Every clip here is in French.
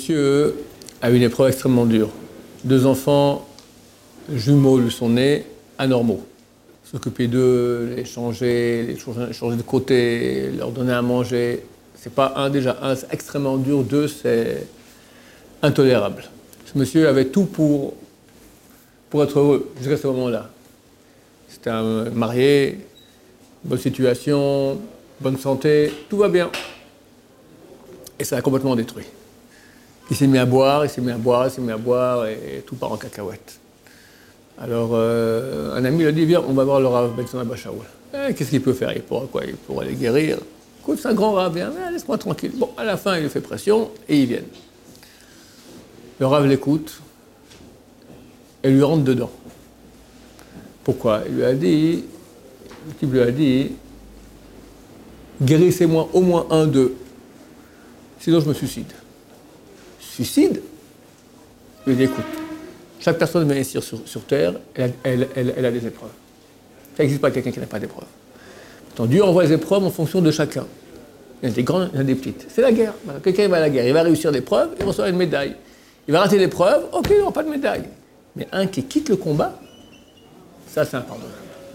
monsieur a eu une épreuve extrêmement dure. 2 enfants jumeaux lui sont nés, anormaux. S'occuper d'eux, les changer de côté, leur donner à manger. C'est pas un, c'est extrêmement dur. 2, c'est intolérable. Ce monsieur avait tout pour être heureux jusqu'à ce moment-là. C'était un marié, bonne situation, bonne santé, tout va bien. Et ça l'a complètement détruit. Il s'est mis à boire, et tout part en cacahuète. Alors, un ami lui a dit, viens, on va voir le Rav Ben Abba Shaul. Qu'est-ce qu'il peut faire? Il pourra quoi? Il pourra les guérir. Écoute, c'est un grand Rav, viens, laisse-moi tranquille. Bon, à la fin, il lui fait pression, et ils viennent. Le Rav l'écoute, et lui rentre dedans. Pourquoi? Le type lui a dit, guérissez-moi au moins un d'eux, sinon je me suicide. Suicide? Il lui dit, écoute, chaque personne vient ici sur Terre, elle a des épreuves. Ça n'existe pas quelqu'un qui n'a pas d'épreuves. Pourtant, Dieu envoie les épreuves en fonction de chacun. Il y en a des grandes, il y en a des petites. C'est la guerre. Quelqu'un va à la guerre, il va réussir l'épreuve, il recevra une médaille. Il va rater l'épreuve, ok, il n'aura pas de médaille. Mais un qui quitte le combat, ça c'est impardonnable.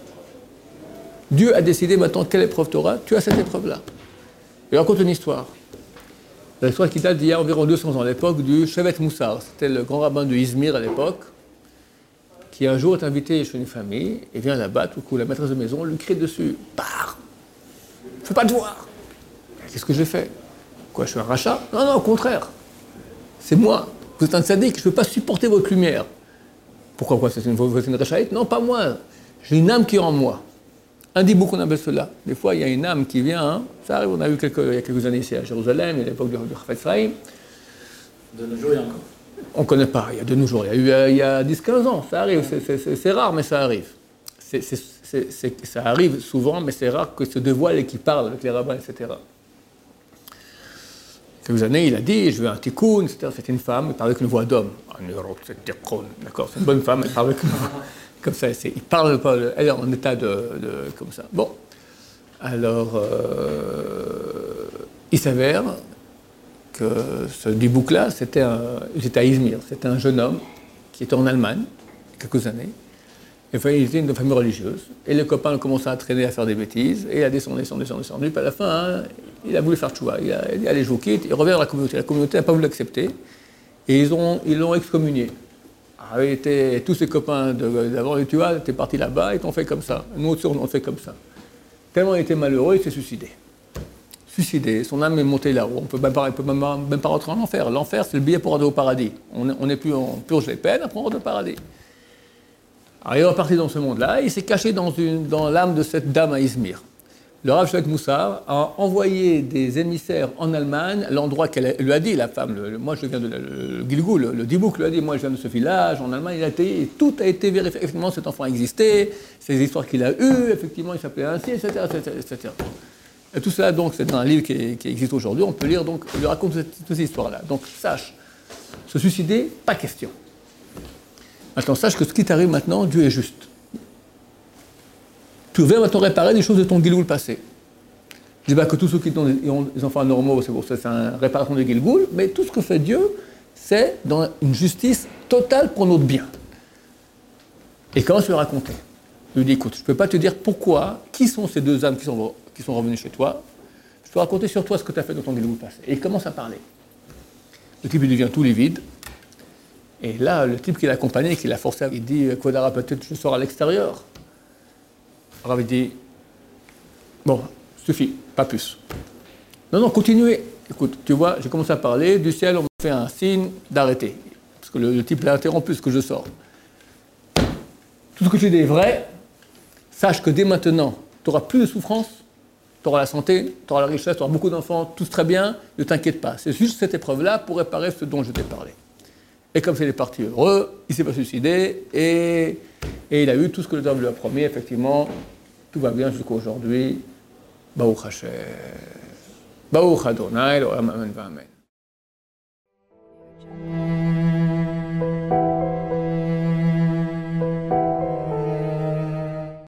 Dieu a décidé maintenant quelle épreuve tu auras, tu as cette épreuve-là. Il raconte une histoire. L'histoire qui date d'il y a environ 200 ans, à l'époque du Shevet Moussar. C'était le grand rabbin de Izmir à l'époque, qui un jour est invité chez une famille, et vient là-bas, tout coup, la maîtresse de maison lui crie dessus. Pars! Fais pas de devoir! Qu'est-ce que j'ai fait? Quoi, je suis un rachat? Non, non, au contraire. C'est moi. Vous êtes un sadique, je ne peux pas supporter votre lumière. Pourquoi quoi? Vous êtes une rachaïte? Non, pas moi. J'ai une âme qui est en moi. Un dibou qu'on appelle cela. Des fois, il y a une âme qui vient, hein. Ça arrive, on a eu il y a quelques années ici à Jérusalem, à l'époque du Chafetz Chaim. De nos jours, il y a encore. On ne connaît pas, il y a de nos jours. Il y a 10-15 ans, ça arrive. C'est rare, mais ça arrive. Ça arrive souvent, mais c'est rare qu'il se dévoile et qu'il parle avec les rabbins, etc. Quelques années, il a dit, je veux un tikkun, etc. C'était une femme, il parlait avec une voix d'homme. D'accord, c'est une bonne femme, elle parle avec une voix comme ça. Il parle, elle est en état comme ça. Bon, alors, il s'avère que ce dibouk-là, c'était à Izmir. C'était un jeune homme qui était en Allemagne, quelques années. Et enfin, il était une famille religieuse. Et les copains ont commencé à traîner, à faire des bêtises. Et il a descendu. Puis à la fin, hein, il a voulu faire tchouva. Il a dit, allez, je vous quitte. Il revient dans la communauté. La communauté n'a pas voulu l'accepter. Et ils l'ont excommunié. Alors, tous ses copains d'avant, tu vois, t'es parti là-bas, ils t'ont fait comme ça. Nous aussi, on fait comme ça. Tellement il était malheureux, il s'est suicidé. Son âme est montée là-haut. On ne peut même pas rentrer en enfer. L'enfer, c'est le billet pour aller au paradis. On n'est plus, on purge les peines, après on rentre au paradis. Alors il est reparti dans ce monde-là, il s'est caché dans l'âme de cette dame à Izmir. Le Rav Shevet Moussar a envoyé des émissaires en Allemagne, à l'endroit qu'elle lui a dit, la femme, moi je viens de le Gilgoul, le Dibouk lui a dit, moi je viens de ce village, en Allemagne, et tout a été vérifié. Effectivement, cet enfant existait, ces histoires qu'il a eues, effectivement, il s'appelait ainsi, etc., etc. Et tout cela, donc, c'est dans un livre qui existe aujourd'hui, on peut lire, donc, il lui raconte toutes ces histoires-là. Donc, sache, se suicider, pas question. Maintenant, sache que ce qui t'arrive maintenant, Dieu est juste. Tu viens maintenant réparer des choses de ton Gilgoul passé. Je dis pas que tous ceux qui ont des enfants normaux, c'est pour ça, c'est une réparation de Gilgoul, mais tout ce que fait Dieu, c'est dans une justice totale pour notre bien. Et comment se le raconter? Je lui dis, écoute, je ne peux pas te dire pourquoi, qui sont ces 2 âmes qui sont revenues chez toi. Je peux raconter sur toi ce que tu as fait dans ton Gilgoul passé. Et il commence à parler. Le type, il devient tout livide. Et là, le type qui l'a accompagné, qui l'a forcé, il dit, Kodara, peut-être je sors à l'extérieur. Alors il dit, bon, suffit, pas plus. Non, continuez. Écoute, tu vois, j'ai commencé à parler, du ciel, on m'a fait un signe d'arrêter. Parce que le type l'a interrompu, ce que je sors. Tout ce que tu dis est vrai, sache que dès maintenant, tu n'auras plus de souffrance, tu auras la santé, tu auras la richesse, tu auras beaucoup d'enfants, tout très bien, ne t'inquiète pas. C'est juste cette épreuve-là pour réparer ce dont je t'ai parlé. Et comme c'est parti heureux, il ne s'est pas suicidé, et il a eu tout ce que le Rav lui a promis, effectivement, tout va bien jusqu'à aujourd'hui. Baruch Hashem. Baruch Adonai, Amen, Amen.